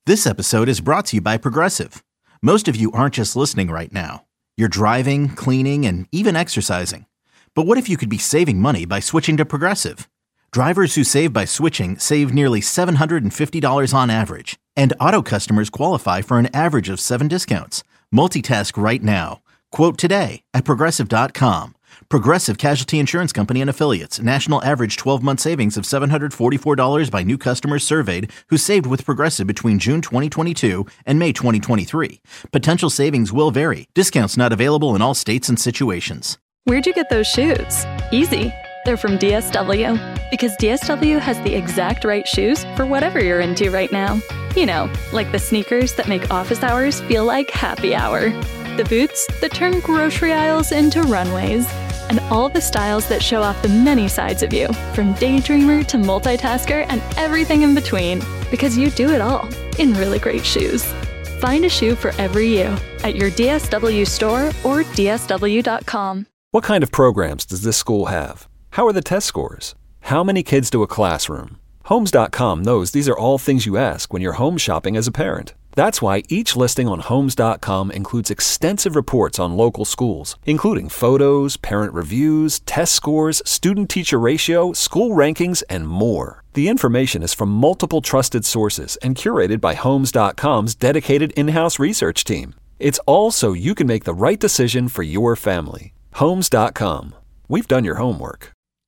This episode is brought to you by Progressive. Most of you aren't just listening right now. You're driving, cleaning, and even exercising. But what if you could be saving money by switching to Progressive? Drivers who save by switching save nearly $750 on average. And auto customers qualify for an average of 7 discounts. Multitask right now. Quote today at Progressive.com. Progressive Casualty Insurance Company and Affiliates. National average 12-month savings of $744 by new customers surveyed who saved with Progressive between June 2022 and May 2023. Potential savings will vary. Discounts not available in all states and situations. Where'd you get those shoes? Easy. They're from DSW. Because DSW has the exact right shoes for whatever you're into right now. You know, like the sneakers that make office hours feel like happy hour. The boots that turn grocery aisles into runways. And all the styles that show off the many sides of you, from daydreamer to multitasker and everything in between, because you do it all in really great shoes. Find a shoe for every you at your DSW store or DSW.com. What kind of programs does this school have? How are the test scores? How many kids do a classroom? Homes.com knows these are all things you ask when you're home shopping as a parent. That's why each listing on Homes.com includes extensive reports on local schools, including photos, parent reviews, test scores, student-teacher ratio, school rankings, and more. The information is from multiple trusted sources and curated by Homes.com's dedicated in-house research team. It's all so you can make the right decision for your family. Homes.com. We've done your homework.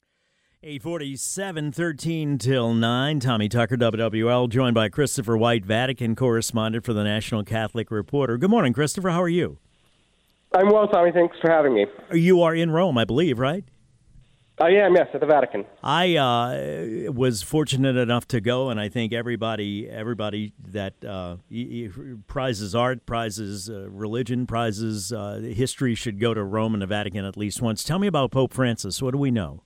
8:47, 13 till 9. Tommy Tucker, WWL, joined by Christopher White, Vatican correspondent for the National Catholic Reporter. Good morning, Christopher. How are you? I'm well, Tommy. Thanks for having me. You are in Rome, I believe, right? I am, yes, at the Vatican. I was fortunate enough to go, and I think everybody that prizes art, prizes religion, prizes history should go to Rome and the Vatican at least once. Tell me about Pope Francis. What do we know?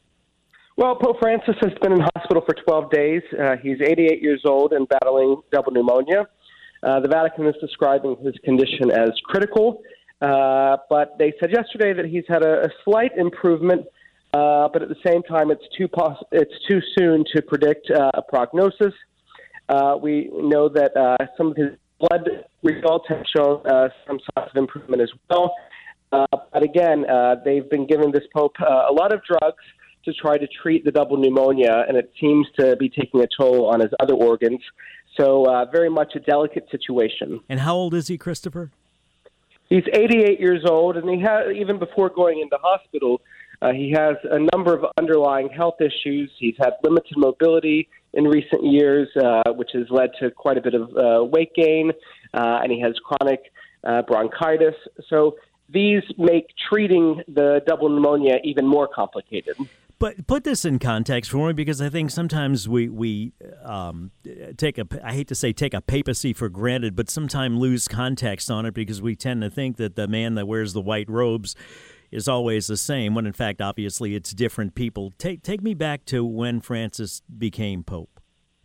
Well, Pope Francis has been in hospital for 12 days. He's 88 years old and battling double pneumonia. The Vatican is describing his condition as critical, but they said yesterday that he's had a slight improvement, but at the same time it's too soon to predict a prognosis. We know that some of his blood results have shown some signs of improvement as well. But again, they've been giving this Pope a lot of drugs to try to treat the double pneumonia, and it seems to be taking a toll on his other organs. So very much a delicate situation. And how old is he, Christopher? He's 88 years old, and even before going into hospital, he has a number of underlying health issues. He's had limited mobility in recent years, which has led to quite a bit of weight gain, and he has chronic bronchitis. So these make treating the double pneumonia even more complicated. But put this in context for me, because I think sometimes we take I hate to say take a papacy for granted, but sometimes lose context on it because we tend to think that the man that wears the white robes is always the same, when in fact, obviously, it's different people. Take me back to when Francis became Pope.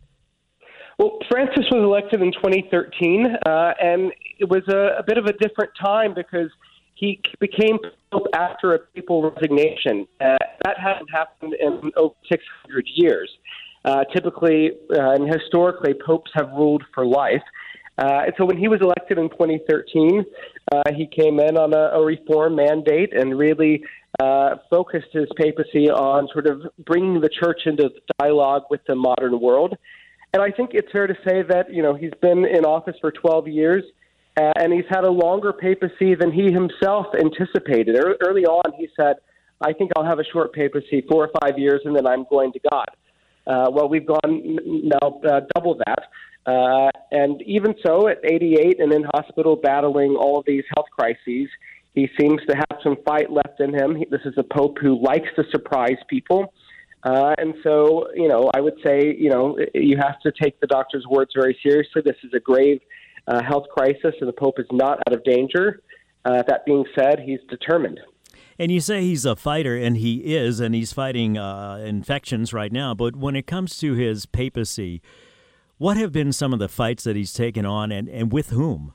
Well, Francis was elected in 2013, and it was a bit of a different time because he became Pope after a papal resignation. That hasn't happened in over 600 years. Typically and historically, popes have ruled for life. And so when he was elected in 2013, he came in on a reform mandate and really focused his papacy on sort of bringing the church into dialogue with the modern world. And I think it's fair to say that, you know, he's been in office for 12 years. And he's had a longer papacy than he himself anticipated. Early on, he said, I think I'll have a short papacy, 4 or 5 years, and then I'm going to God. Well, we've gone now double that. And even so, at 88 and in hospital battling all of these health crises, he seems to have some fight left in him. This is a pope who likes to surprise people. And so, you know, I would say, you know, you have to take the doctor's words very seriously. This is a grave health crisis, and the Pope is not out of danger. That being said, he's determined. And you say he's a fighter, and he is, and he's fighting infections right now. But when it comes to his papacy, what have been some of the fights that he's taken on, and with whom?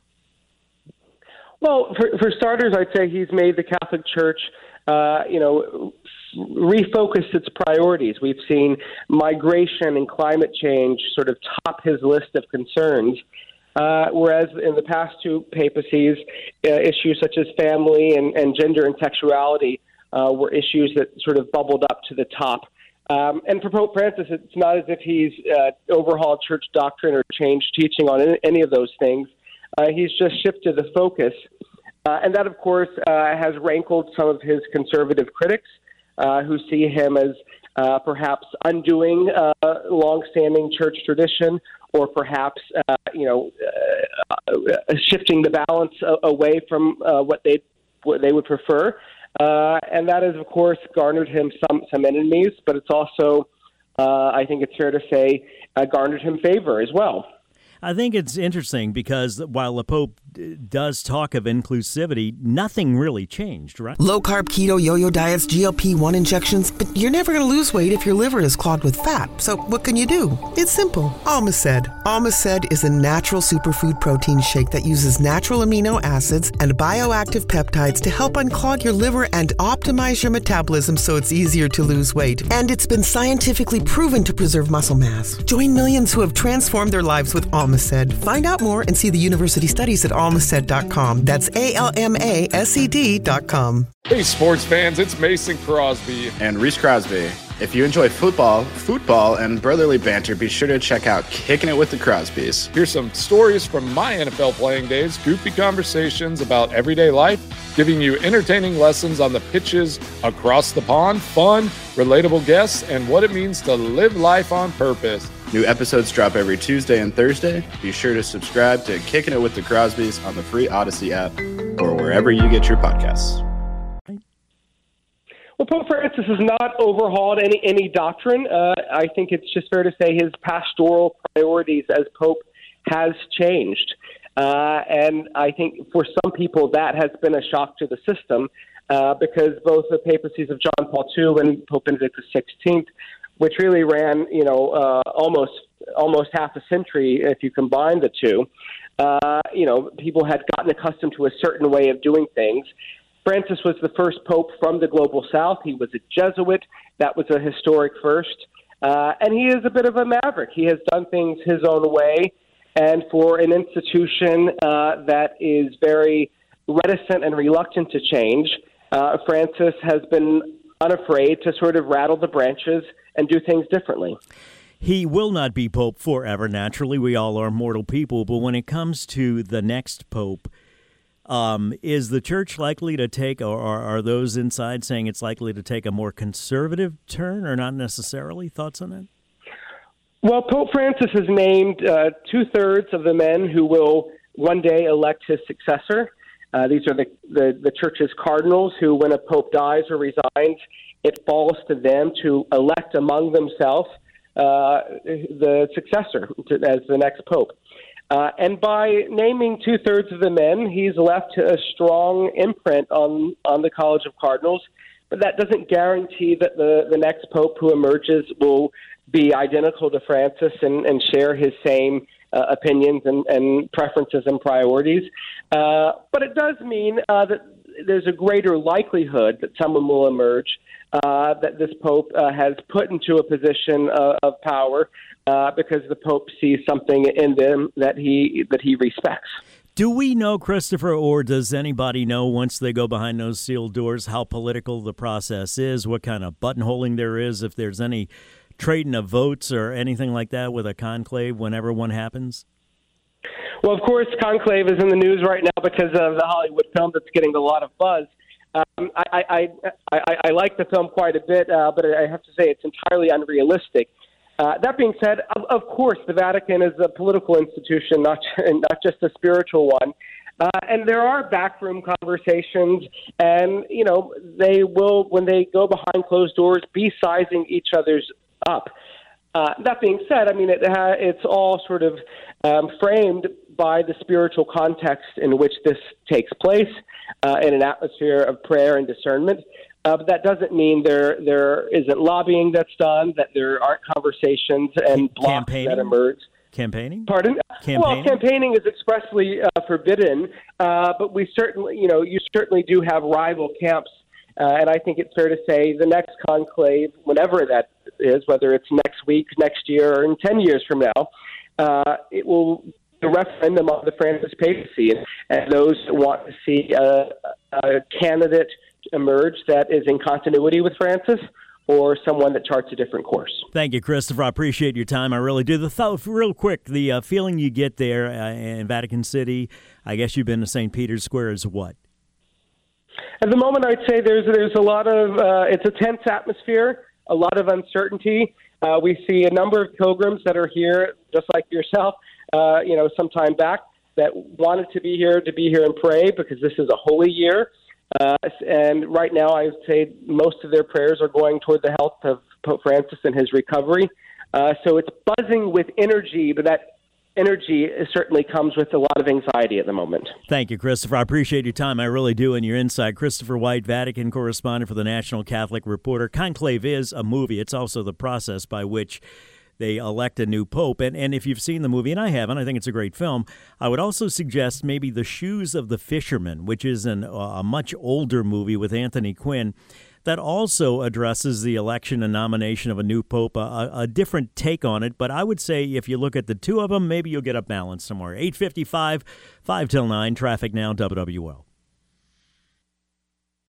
Well, for starters, I'd say he's made the Catholic Church, refocused its priorities. We've seen migration and climate change sort of top his list of concerns, whereas in the past two papacies, issues such as family and gender and sexuality were issues that sort of bubbled up to the top. And for Pope Francis, it's not as if he's overhauled church doctrine or changed teaching on any of those things. He's just shifted the focus. And that, of course, has rankled some of his conservative critics who see him as perhaps undoing longstanding church tradition, or perhaps, shifting the balance away from what they would prefer. And that has, of course, garnered him some enemies, but it's also, I think it's fair to say, garnered him favor as well. I think it's interesting because while the Pope does talk of inclusivity, nothing really changed, right? Low-carb, keto, yo-yo diets, GLP-1 injections, but you're never going to lose weight if your liver is clogged with fat. So what can you do? It's simple. Almaced. Almaced is a natural superfood protein shake that uses natural amino acids and bioactive peptides to help unclog your liver and optimize your metabolism so it's easier to lose weight. And it's been scientifically proven to preserve muscle mass. Join millions who have transformed their lives with Almaced. Find out more and see the university studies at almaced.com. That's ALMASED.com. Hey, sports fans, it's Mason Crosby. And Reese Crosby. If you enjoy football, and brotherly banter, be sure to check out Kicking It with the Crosbys. Here's some stories from my NFL playing days, goofy conversations about everyday life, giving you entertaining lessons on the pitches across the pond, fun, relatable guests, and what it means to live life on purpose. New episodes drop every Tuesday and Thursday. Be sure to subscribe to Kicking It with the Crosbys on the free Odyssey app or wherever you get your podcasts. Well, Pope Francis has not overhauled any doctrine. I think it's just fair to say his pastoral priorities as Pope has changed. And I think for some people that has been a shock to the system because both the papacies of John Paul II and Pope Benedict XVI, which really ran, almost half a century if you combine the two, people had gotten accustomed to a certain way of doing things. Francis was the first pope from the global south. He was a Jesuit. That was a historic first. And he is a bit of a maverick. He has done things his own way. And for an institution that is very reticent and reluctant to change, Francis has been unafraid to sort of rattle the branches and do things differently. He will not be pope forever, naturally. We all are mortal people. But when it comes to the next pope, is the church likely to take, or are those inside saying it's likely to take a more conservative turn, or not necessarily? Thoughts on that? Well, Pope Francis has named 2/3 of the men who will one day elect his successor. These are the church's cardinals who, when a pope dies or resigns, it falls to them to elect among themselves the successor as the next pope. And by naming 2/3 of the men, he's left a strong imprint on the College of Cardinals. But that doesn't guarantee that the next pope who emerges will be identical to Francis and share his same opinions and preferences and priorities. But it does mean that there's a greater likelihood that someone will emerge that this pope has put into a position of power because the Pope sees something in them that he respects. Do we know, Christopher, or does anybody know once they go behind those sealed doors how political the process is, what kind of buttonholing there is, if there's any trading of votes or anything like that with a conclave whenever one happens? Well, of course, conclave is in the news right now because of the Hollywood film that's getting a lot of buzz. I like the film quite a bit, but I have to say it's entirely unrealistic. That being said, of course, the Vatican is a political institution, not just a spiritual one. And there are backroom conversations, and, they will, when they go behind closed doors, be sizing each other's up. That being said, it's all sort of framed by the spiritual context in which this takes place in an atmosphere of prayer and discernment. But that doesn't mean there isn't lobbying that's done, that there aren't conversations and blocks that emerge. Campaigning? Pardon? Well, campaigning is expressly forbidden, but we certainly, you certainly do have rival camps And I think it's fair to say the next conclave, whenever that is, whether it's next week, next year, or in 10 years from now, it will be a referendum on the Francis papacy. And those that want to see a candidate emerge that is in continuity with Francis, or someone that charts a different course. Thank you, Christopher. I appreciate your time. I really do. Real quick, the feeling you get there in Vatican City, I guess you've been to St. Peter's Square, is what? At the moment, I'd say there's a lot of, it's a tense atmosphere, a lot of uncertainty. We see a number of pilgrims that are here, just like yourself, some time back, that wanted to be here and pray because this is a holy year. And right now, I would say most of their prayers are going toward the health of Pope Francis and his recovery. So it's buzzing with energy, but that energy certainly comes with a lot of anxiety at the moment. Thank you, Christopher. I appreciate your time. I really do, and your insight. Christopher White, Vatican correspondent for the National Catholic Reporter. Conclave is a movie. It's also the process by which they elect a new pope. And if you've seen the movie, and I haven't, I think it's a great film, I would also suggest maybe The Shoes of the Fisherman, which is a much older movie with Anthony Quinn that also addresses the election and nomination of a new pope, a different take on it. But I would say if you look at the two of them, maybe you'll get a balance somewhere. 8:55, 5 till 9, traffic now, WWL.